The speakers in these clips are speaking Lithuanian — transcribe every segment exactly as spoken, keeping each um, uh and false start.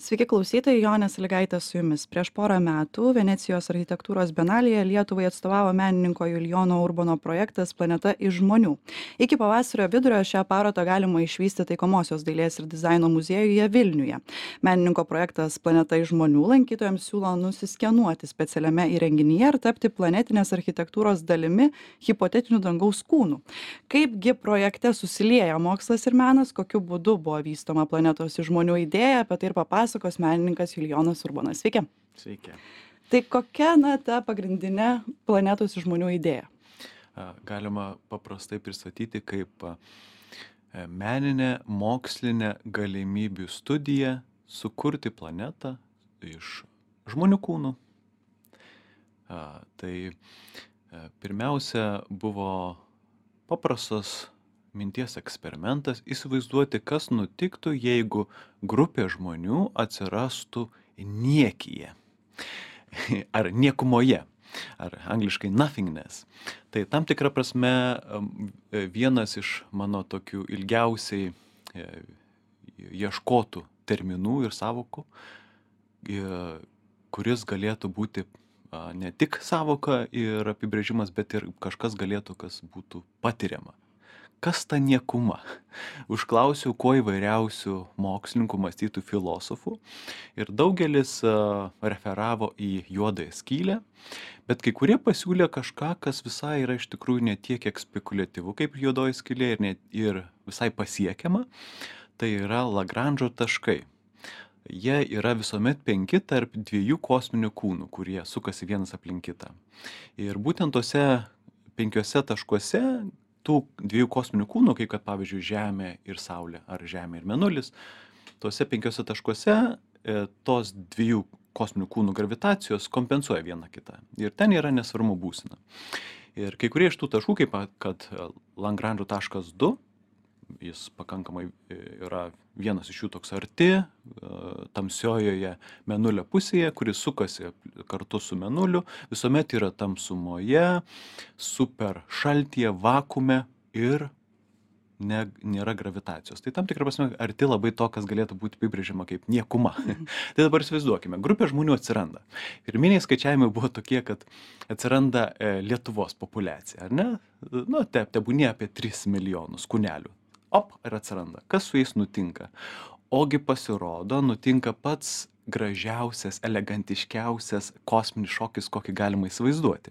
Sveiki klausytojai, Jonė Sąlygaitė su jumis. Prieš porą metų Venecijos architektūros bienalėje Lietuvai atstovavo menininko Julijono Urbono projektas Planeta iš žmonių. Iki pavasario vidurio šią parodą galima išvysti Taikomosios dailės ir dizaino muziejuje Vilniuje. Menininko projektas Planeta iš žmonių lankytojams siūlo nusiskenuoti specialiame įrenginyje ir tapti planetinės architektūros dalimi hipotetinių dangaus kūnų. Kaipgi projekte susilieja mokslas ir menas, kokiu būdu buvo vystoma planetos iš žmonių idėja, apie tai ir papasakos menininkas Julijonas Urbonas. Sveiki. Sveiki. Tai kokia, na, ta pagrindinė planetos iš žmonių idėja? Galima paprastai pristatyti kaip meninę, mokslinę galimybių studiją sukurti planetą iš žmonių kūnų. Tai pirmiausia buvo paprastas minties eksperimentas įsivaizduoti, kas nutiktų, jeigu grupė žmonių atsirastų niekyje ar niekumoje, ar angliškai nothingness. Tai tam tikra prasme vienas iš mano tokių ilgiausiai ieškotų terminų ir sąvokų, kuris galėtų būti ne tik sąvoka ir apibrėžimas, bet ir kažkas galėtų, kas būtų patiriama. Kas ta niekuma? Užklausiau kuo įvairiausių mokslininkų, mąstytų filosofų ir daugelis referavo į juodąją skylę, bet kai kurie pasiūlė kažką, kas visai yra iš tikrųjų ne tiek spekuliatyvu kaip juodoji skylė ir, net, ir visai pasiekiama, tai yra Lagranžo taškai. Jie yra visuomet penki tarp dviejų kosminių kūnų, kurie sukasi vienas aplink kitą. Ir būtent tose penkiuose taškuose tų dviejų kosminių kūnų, kaip kad pavyzdžiui Žemė ir Saulė, ar Žemė ir Mėnulis, tuose penkiuose taškuose e, tos dviejų kosminių kūnų gravitacijos kompensuoja vieną kitą. Ir ten yra nesvarmu būsena. Ir kai kurie iš tų taškų, kaip kad Lagranžo taškas du, jis pakankamai yra vienas iš jų toks arti, tamsiojoje Mėnulio pusėje, kuris sukasi kartu su Mėnuliu, visuomet yra tamsumoje, super šaltyje, vakume ir ne, nėra gravitacijos. Tai tam tikrą prasme arti labai to, kas galėtų būti apibrėžiama kaip niekuma. Tai dabar įsivaizduokime, grupė žmonių atsiranda. Pirminiai skaičiavimai buvo tokie, kad atsiranda Lietuvos populiacija, ar ne? Nu, te, tebūnie apie tris milijonus kūnelių. Op, ir atsiranda. Kas su jais nutinka? Ogi pasirodo, nutinka pats gražiausias, elegantiškiausias kosminis šokis, kokį galima įsivaizduoti.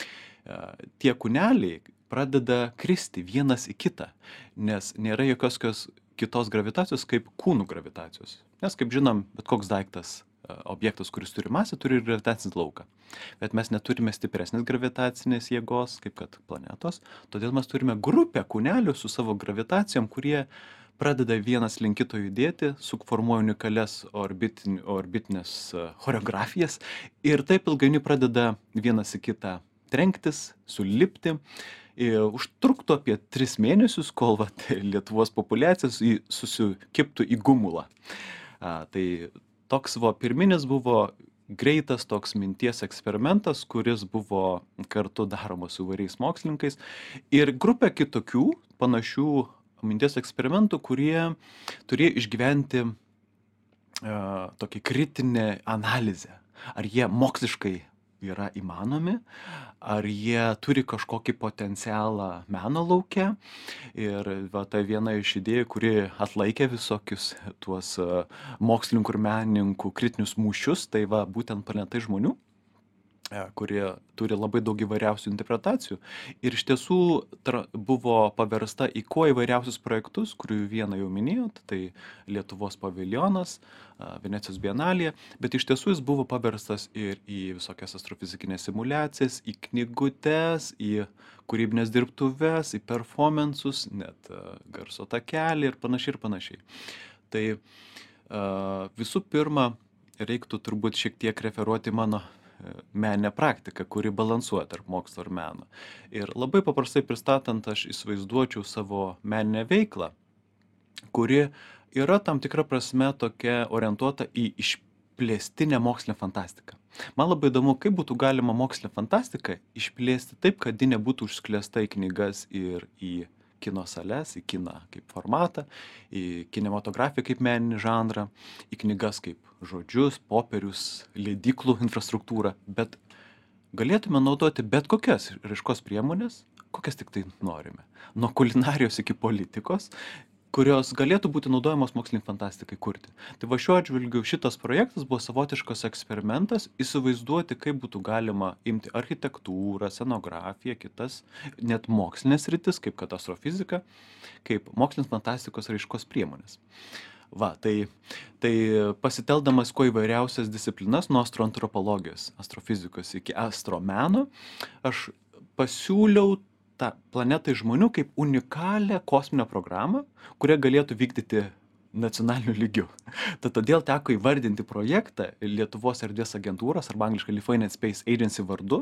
Tie kūneliai pradeda kristi vienas į kitą, nes nėra jokios kitos gravitacijos kaip kūnų gravitacijos. Nes, kaip žinom, bet koks daiktas, objektas, kuris turi masę, turi ir gravitacinį lauką. Bet mes neturime stipresnės gravitacinės jėgos, kaip kad planetos, todėl mes turime grupę kūnelių su savo gravitacijom, kurie pradeda vienas link kito judėti, suformuoja unikalias orbitin, orbitinės choreografijas ir taip ilgainiui pradeda vienas į kitą trenktis, sulipti. Ir užtruktų apie tris mėnesius, kol vat, Lietuvos populiacijos susikiptų į gumulą. A, tai toks buvo pirminis buvo greitas toks minties eksperimentas, kuris buvo kartu daromas su įvairiais mokslininkais ir grupė kitokių panašių minties eksperimentų, kurie turėjo išgyventi uh, tokį kritinę analizę. Ar jie moksliškai yra įmanomi, ar jie turi kažkokį potencialą meno lauke. Ir va, tai viena iš idėjų, kuri atlaikė visokius tuos mokslininkų ir menininkų kritinius mūšius, tai va, būtent Planeta iš žmonių, kurie turi labai daug įvairiausių interpretacijų. Ir iš tiesų tra, buvo paversta į kuo įvairiausius projektus, kurių vieną jau minėjot, tai Lietuvos paviljonas, Venecijos bienalėje, bet iš tiesų jis buvo paverstas ir į visokias astrofizikinės simulacijas, į knygutes, į kūrybinės dirbtuves, į performances, net garso takelį ir panašiai ir panašiai. Tai visų pirma, reiktų turbūt šiek tiek referuoti mano meninę praktiką, kuri balansuoja tarp mokslo ir meno. Ir labai paprastai pristatant, aš įsivaizduočiau savo meninę veiklą, kuri yra tam tikra prasme tokia orientuota į išplėstinę mokslinę fantastiką. Man labai įdomu, kaip būtų galima mokslinę fantastiką išplėsti taip, kad ji nebūtų užsklėsta į knygas ir į kino sales, į kiną kaip formatą, į kinematografiją kaip meninį žanrą, į knygas kaip žodžius, popierius, leidyklų infrastruktūrą, bet galėtume naudoti bet kokias raiškos priemonės, kokias tik tai norime. Nuo kulinarijos iki politikos, kurios galėtų būti naudojamos moksliniai fantastikai kurti. Tai va šiuo atžvilgiu šitas projektas buvo savotiškas eksperimentas įsivaizduoti, kaip būtų galima imti architektūrą, scenografiją, kitas, net mokslinės sritis, kaip kad astrofizika, kaip mokslinės fantastikos raiškos priemonės. Va, tai, tai pasiteldamas kuo įvairiausias disciplinas, nuo astroantropologijos, astrofizikos iki astromeno, aš pasiūliau tą planetą iš žmonių kaip unikalią kosminę programą, kurią galėtų vykdyti nacionaliniu lygiu. Tad todėl teko įvardinti projektą Lietuvos erdvės agentūros arba angliškai Lithuanian Space Agency vardu,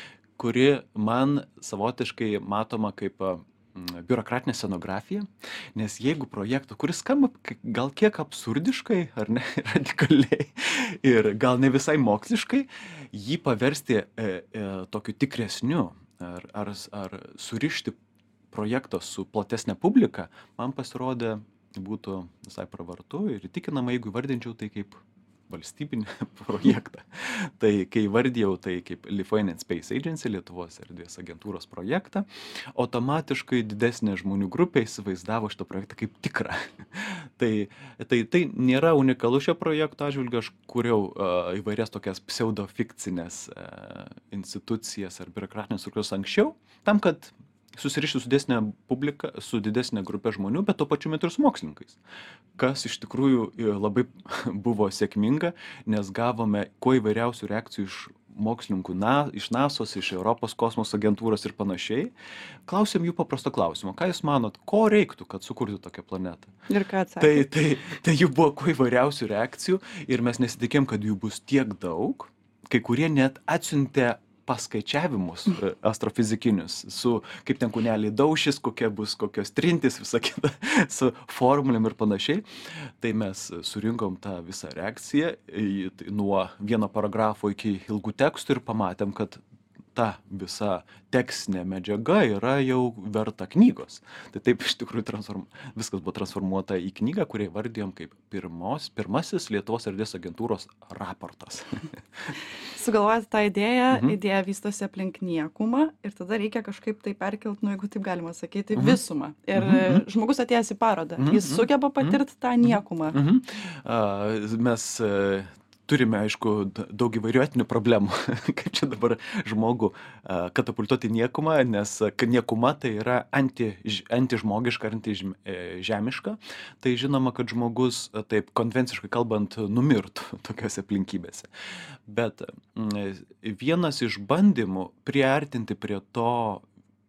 kuri man savotiškai matoma kaip biurokratinė scenografija, nes jeigu projektų, kuris skamba gal kiek absurdiškai, ar ne, radikaliai, ir gal ne visai moksliškai, jį paversti e, e, tokiu tikresniu, ar, ar, ar surišti projektą su platesnė publika, man pasirodė būtų visai pravartu ir įtikinama, jeigu įvardinčiau tai kaip valstybinį projektą. Tai kai vardėjau tai kaip Lithuanian Space Agency, Lietuvos erdvės agentūros projektą, automatiškai didesnė žmonių grupė įsivaizdavo šitą projektą kaip tikrą. tai, tai, tai nėra unikalu šio projekto atžvilgiu, aš kūriau uh, įvairias tokias pseudofikcinės uh, institucijas ar biurokratinės struktūras anksčiau, tam, kad susirišti su didesnė publika, su didesnė grupė žmonių, bet tuo pačiu metu ir su mokslininkais. Kas iš tikrųjų labai buvo sėkminga, nes gavome kuo įvairiausių reakcijų iš mokslininkų, na, iš nasos, iš Europos kosmoso agentūros ir panašiai. Klausėm jų paprasto klausimo. Ką jūs manot, ko reiktų, kad sukurtų tokią planetą? Ir ką atsakė? Tai, tai, tai jų buvo kuo įvairiausių reakcijų ir mes nesitikėjom, kad jų bus tiek daug. Kai kurie net atsiuntė paskaičiavimus astrofizikinius, su kaip ten kūneliai daušis, kokie bus, kokios trintis, visą kitą, su formulėm ir panašiai. Tai mes surinkom tą visą reakciją nuo vieno paragrafo iki ilgų tekstų ir pamatėm, kad ta visa tekstinė medžiaga yra jau verta knygos. Tai taip iš tikrųjų transform... viskas buvo transformuota į knygą, kurią vardėjom kaip pirmos, pirmasis Lietuvos erdvės agentūros raportas. Sugalvojate tą idėją, Mhm. idėja vystosi aplink niekumą ir tada reikia kažkaip tai perkelti, nu jeigu taip galima sakyti, Mhm. visumą. Ir Mhm. žmogus atėjęs į parodą, Mhm. jis sugeba patirti tą niekumą. Mhm. A, mes a, turime, aišku, d- daug įvairių etinių problemų, kaip čia dabar žmogų a, katapultuoti niekumą, nes a, kad niekuma tai yra anti, ž- antižmogiška, antižemiška. Tai žinoma, kad žmogus, a, taip konvenciškai kalbant, numirtų tokiose aplinkybėse. Bet mm, vienas iš bandymų priartinti prie to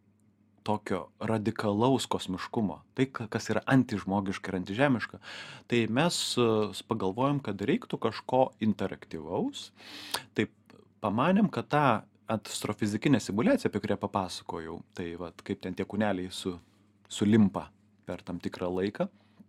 tokio radikalaus kosmiškumo, tai ka- kas yra antižmogiška ir antižemiška, tai mes e, s- pagalvojom, kad reiktų kažko interaktyvaus. Taip pamanėm, kad tą astrofizikinę simuliaciją, apie kurią papasakojau, tai vat, kaip ten tie kūneliai su, sulimpa per tam tikrą laiką,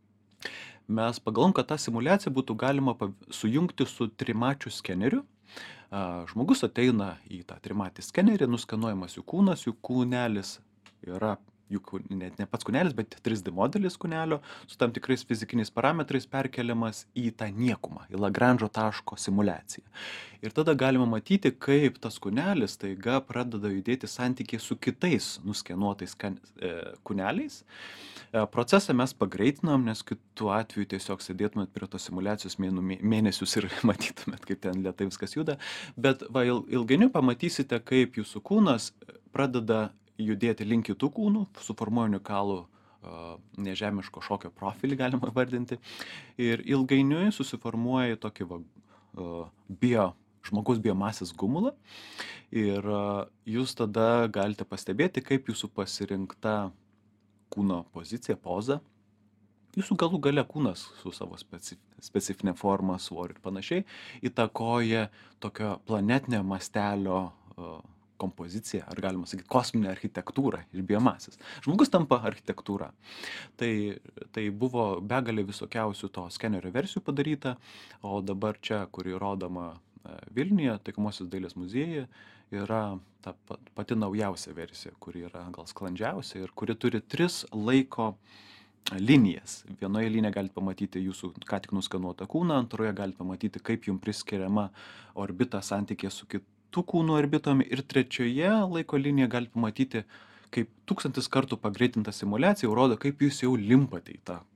mes pagalvom, kad tą simuliaciją būtų galima pav- sujungti su trimačiu skeneriu. A, Žmogus ateina į tą trimatį skenerį, nuskanuojamas jų kūnas, jų kūnelis yra, jų kū- net ne pats kūnelis, bet trys D modelis kūnelio su tam tikrais fizikiniais parametrais perkeliamas į tą niekumą, į Lagranžo taško simuliaciją. Ir tada galima matyti, kaip tas kūnelis taiga pradeda judėti santykiai su kitais nuskenuotais kan- e, kūneliais. E, Procesą mes pagreitinom, nes kitu atveju tiesiog sėdėtumėt prie tos simulacijos mėnų, mė- mėnesius ir matytumėt, kaip ten lėtai viskas juda. Bet va, il- ilgainiui pamatysite, kaip jūsų kūnas pradeda judėti link kitų kūnų, suformuoja unikalų a, nežemiško šokio profilį, galima vardinti. Ir ilgainiui susiformuoja tokį va, a, bio, žmogus biomasės gumulą. Ir a, jūs tada galite pastebėti, kaip jūsų pasirinkta kūno pozicija, poza, jūsų galų gale kūnas su savo specif specifinė forma, svoriu ir panašiai, įtakoja tokio planetinio mastelio a, kompoziciją, ar galima sakyti, kosminę architektūrą iš biomasės. Žmogus tampa architektūra. Tai, tai buvo begalė visokiausių to skenerio versijų padaryta, o dabar čia, kuri rodoma Vilniuje, Taikomosios dailės muziejuje, yra ta pati naujausia versija, kuri yra gal sklandžiausia ir kuri turi tris laiko linijas. Vienoje linijoje galite pamatyti jūsų ką tik nuskanuotą kūną, antroje galite pamatyti, kaip jums priskiriama orbita santykė su kitų kūnų orbitomis ir trečioje laiko linijoje galite pamatyti, kaip tūkstantis kartų pagreitinta simulacija rodo, kaip jūs jau limpate į tą.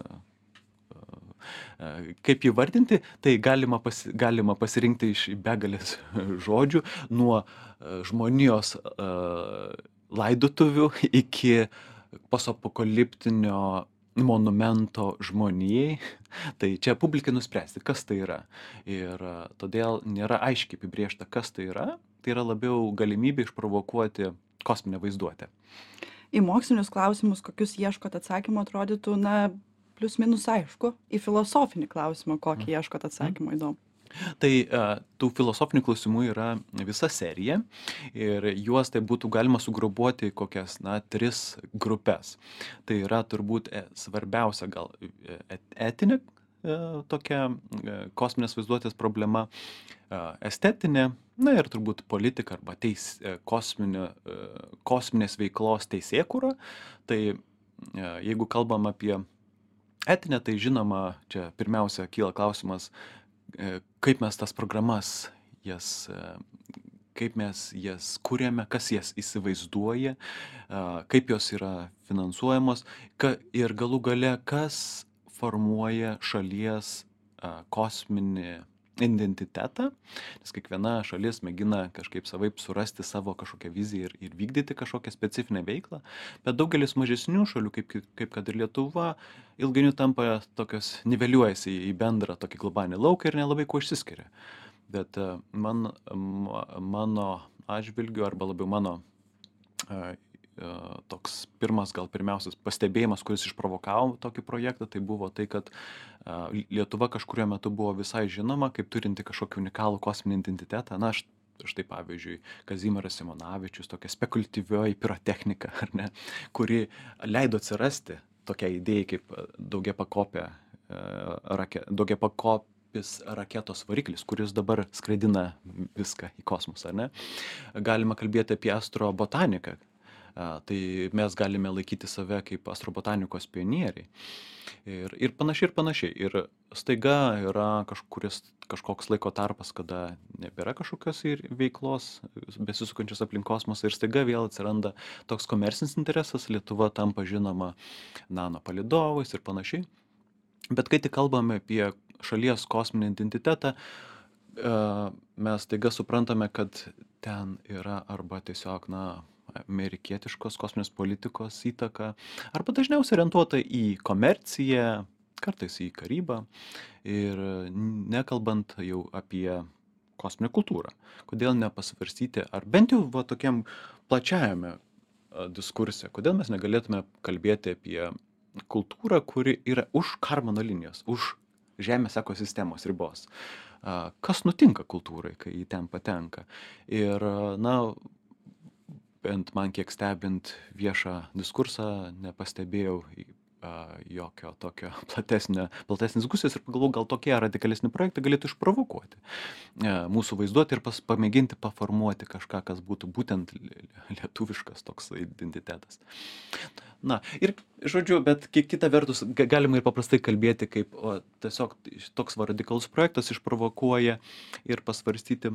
Kaip įvardinti, tai galima, pasi, galima pasirinkti iš begalės žodžių, nuo žmonijos uh, laidotuvių iki posapokaliptinio monumento žmonijai. Tai čia publikai nuspręsti, kas tai yra. Ir uh, todėl nėra aiškiai apibriešta, kas tai yra. Tai yra labiau galimybė išprovokuoti kosminę vaizduotę. Į mokslinius klausimus, kokius ieškot atsakymų, atrodytų, na, plius minus aišku, į filosofinį klausimą, kokį ieškot atsakymą, įdomu. Tai uh, tų filosofinių klausimų yra visa serija ir juos tai būtų galima sugrupuoti į kokias, na, tris grupės. Tai yra turbūt e, svarbiausia gal et, etinė e, tokia e, kosminės vaizduotės problema, e, estetinė, na ir turbūt politika arba teis, e, kosminė, e, kosminės veiklos teisėkūra. Tai e, jeigu kalbam apie etinė, tai žinoma, čia pirmiausia kyla klausimas, kaip mes tas programas, jas, kaip mes jas kuriame, kas jas įsivaizduoja, kaip jos yra finansuojamos ir galų gale, kas formuoja šalies kosminį identitetą, nes kiekviena šalis mėgina kažkaip savaip surasti savo kažkokią viziją ir, ir vykdyti kažkokią specifinę veiklą, bet daugelis mažesnių šalių, kaip, kaip kad ir Lietuva, ilgainiui tampa tokios, niveliuojasi į bendrą tokį globalinį lauką ir nelabai kuo išsiskiria. Bet man, mano atžvilgiu, arba labiau mano toks pirmas, gal pirmiausias pastebėjimas, kuris išprovokavo tokį projektą, tai buvo tai, kad Lietuva kažkurio metu buvo visai žinoma, kaip turinti kažkokį unikalų kosminį identitetą. Na, štai pavyzdžiui, Kazimieras Simonavičius, tokia spekuliatyvioji pirotechnika, ar ne, kuri leido atsirasti tokia idėja kaip daugiapakopė rake, daugiapakopis raketos variklis, kuris dabar skraidina viską į kosmosą, ar ne. Galima kalbėti apie astrobotaniką. Tai mes galime laikyti save kaip astrobotanikos pionieriai. Ir, ir panašiai, ir panašiai. Ir staiga yra kažkuris, kažkoks laiko tarpas, kada nebėra kažkokios veiklos besisukančios aplink kosmosą ir staiga vėl atsiranda toks komercinis interesas, Lietuva tampa žinoma nano palydovais ir panašiai. Bet kai tik kalbame apie šalies kosminį identitetą, mes staiga suprantame, kad ten yra arba tiesiog, na, amerikietiškos kosminės politikos įtaka, arba dažniausiai orientuota į komerciją, kartais į karybą ir nekalbant jau apie kosminę kultūrą. Kodėl nepasvarstyti, ar bent jau va, tokiam plačiajame diskurse, kodėl mes negalėtume kalbėti apie kultūrą, kuri yra už Karmano linijos, už Žemės ekosistemos ribos. Kas nutinka kultūrai, kai jį ten patenka? Ir, na, bent man kiek stebint viešą diskursą, nepastebėjau jokio tokio platesnio, platesnės diskusijos ir pagalvojau, gal tokie radikalesni projektai galėtų išprovokuoti mūsų vaizduoti ir pas, pamėginti paformuoti kažką, kas būtų būtent lietuviškas toks identitetas. Na, ir žodžiu, bet kita vertus, galima ir paprastai kalbėti, kaip o, tiesiog toks radikalus projektas išprovokuoja ir pasvarstyti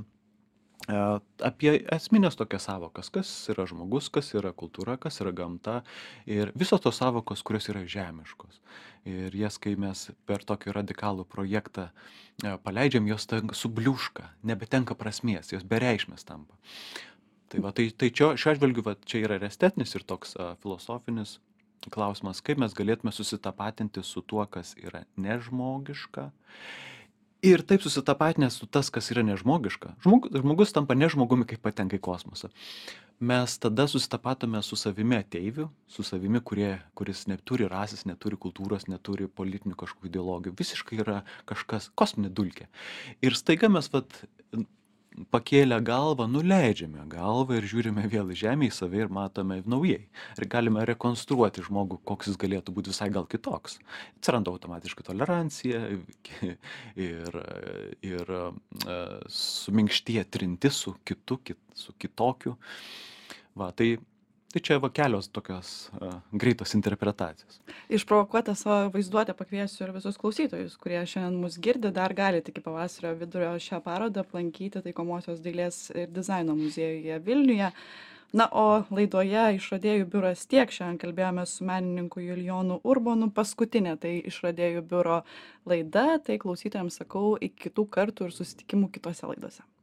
apie esminės tokias savokas, kas yra žmogus, kas yra kultūra, kas yra gamta ir visos tos savokos, kurios yra žemiškos. Ir jas, kai mes per tokį radikalų projektą paleidžiam, jos subliūška, nebetenka prasmės, jos bereikšmės tampa. Tai, va, tai, tai čia, šiuo atžvilgiu, va, čia yra ir estetinis, ir toks a, filosofinis klausimas, kaip mes galėtume susitapatinti su tuo, kas yra nežmogiška. Ir taip susitapatinęs su tas, kas yra nežmogiška. Žmog, žmogus tampa nežmogumi, kai patenka į kosmosą. Mes tada susitapatome su savimi ateiviu, su savimi, kurie, kuris neturi rasės, neturi kultūros, neturi politinių kažkokių ideologijų. Visiškai yra kažkas kosminė dulkė. Ir staiga mes vat, pakėlę galvą, nuleidžiame galvą ir žiūrime vėl į žemę, į save ir matome naujai. Ir galime rekonstruoti žmogų, koks jis galėtų būti visai gal kitoks. Atsiranda automatiškai tolerancija ir, ir suminkštėja trintis su kitu, kit, su kitokiu. Va, tai, tai čia va kelios tokios uh, greitos interpretacijos. Išprovokuotą savo vaizduotę pakviesiu ir visus klausytojus, kurie šiandien mus girdi, dar galite iki pavasario vidurio šią parodą aplankyti Taikomosios dailės ir dizaino muziejuje Vilniuje. Na, o laidoje Išradėjų biuras tiek. Šiandien kalbėjome su menininku Julijonu Urbonu. Paskutinė tai Išradėjų biuro laida. Tai klausytojams sakau iki kitų kartų ir susitikimų kitose laidose.